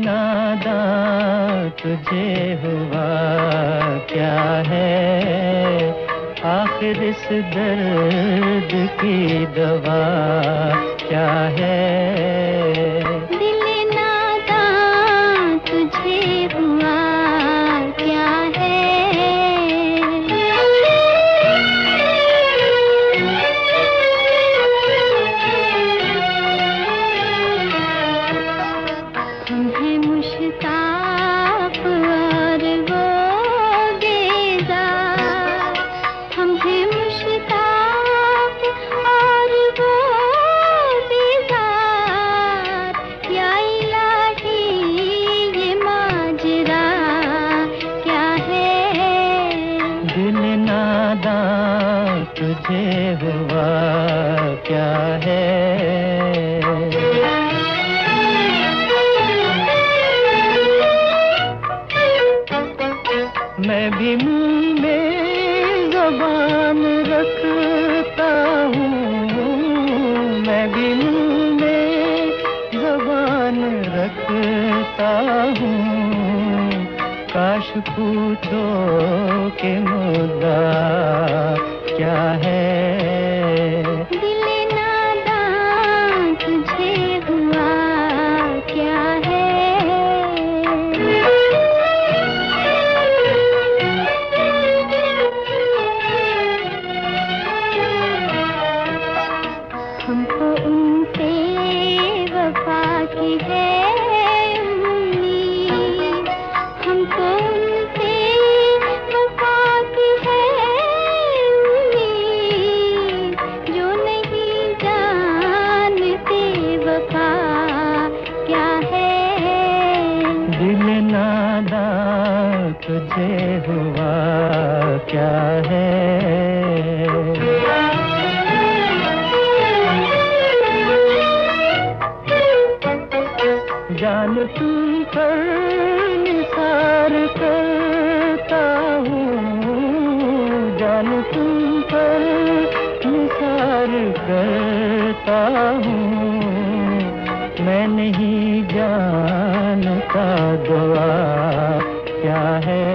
नादां तुझे हुआ क्या है, आखिर इस दर्द की दवा क्या है। दिल नादां तुझे हुआ क्या है। हम हैं मुश्ताक और वो बेजार, हम हैं मुश्ताक और वो बेजार, या इलाही ये माजरा क्या है। दिल नादां तुझे हुआ क्या है। मैं भी मुंह में ज़बान रखता हूँ, मैं भी मुंह में ज़बान रखता हूँ। काश पूछो कि मुद्दा क्या है। दिल नादां तुझे हुआ क्या है। हमको उनसे वफा की है उम्मीद, हमको उनसे वफा की है उम्मीद, जो नहीं जानते वफा क्या है। दिल नादां तुझे हुआ क्या है। जान तुम पर निसार करता हूँ, जान तुम पर निसार करता हूँ। मैं नहीं जानता दुआ क्या है।